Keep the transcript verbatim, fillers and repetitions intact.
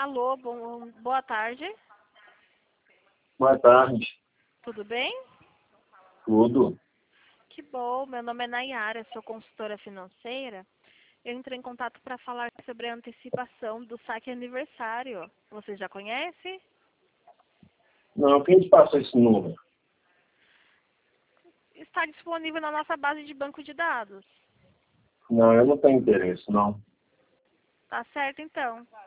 Alô, bom, boa tarde. Boa tarde. Tudo bem? Tudo. Que bom, meu nome é Nayara, sou consultora financeira. Eu entrei em contato para falar sobre a antecipação do saque aniversário. Você já conhece? Não, quem te passou esse número? Está disponível na nossa base de banco de dados. Não, eu não tenho interesse, não. Tá certo, então.